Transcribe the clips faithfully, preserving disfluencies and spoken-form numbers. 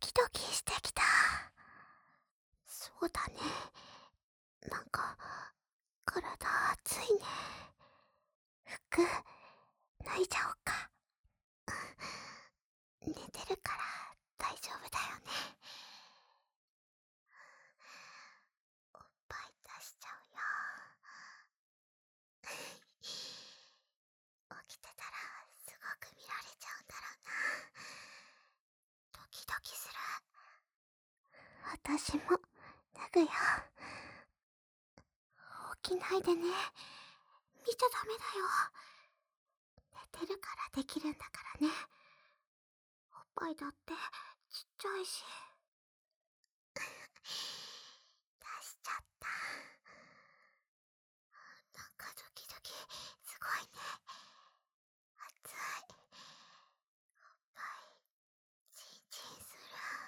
キドキしてきた。そうだね。なんか、体熱いね。服、脱いじゃおうか。寝てるから大丈夫だよね。おっぱい出しちゃうよ。起きてたらすごく見られちゃうんだろうな。ドキドキする。私も脱ぐよ。起きないでね。見ちゃダメだよ。寝てるからできるんだからね。おっぱいだってちっちゃいし。出しちゃった。なんかドキドキすごいね。熱い。おっぱいチンチンする。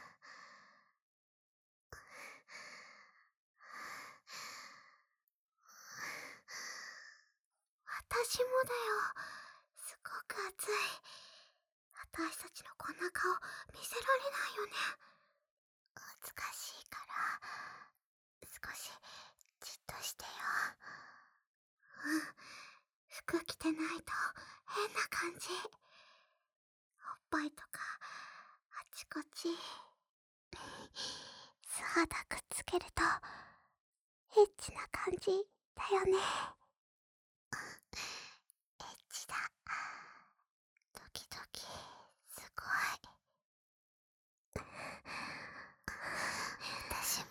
私もだよ。すごく熱い。私たちのこんな顔見せられないよね。恥ずかしいから少しじっとしてよ。うん、服着てないと変な感じ。おっぱいとかあちこち素肌くっつけるとエッチな感じだよね。エッチだ。ドキドキすごい。私も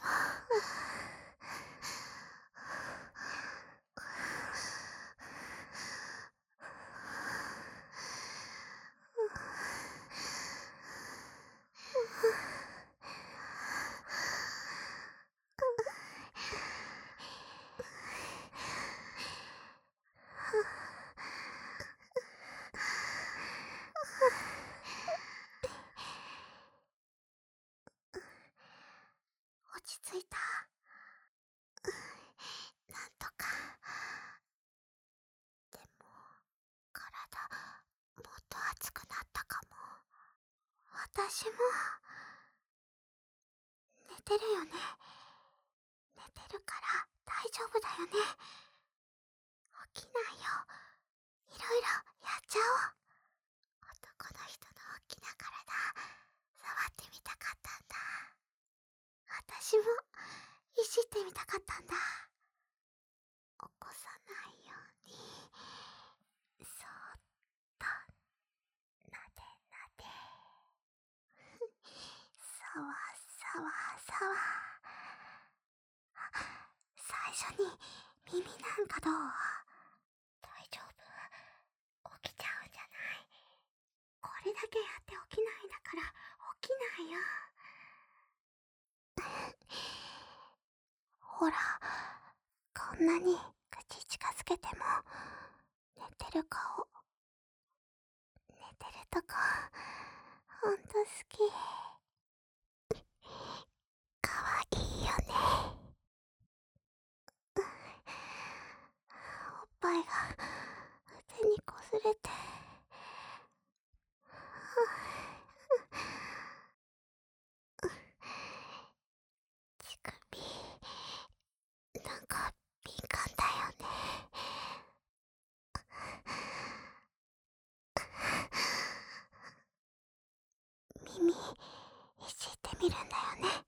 落ち着いた。なんとか。でも体もっと熱くなったかも。私も寝てるよね。寝てるから大丈夫だよね。起きないよ。いろいろやっちゃおう。男の人の大きな体触ってみたかったんだ。私もいじってみたかったんだ。起こさないようにそーっとなでなで。さわさわさわ。最初に耳なんかどう？大丈夫？起きちゃうんじゃない？これだけやって起きないんだから起きないよ。ほら、こんなに口近づけても寝てる顔、寝てるとこほんと好き。かわいいよね。おっぱいが腕にこすれて乳首なんか敏感だよね。耳いじってみるんだよね。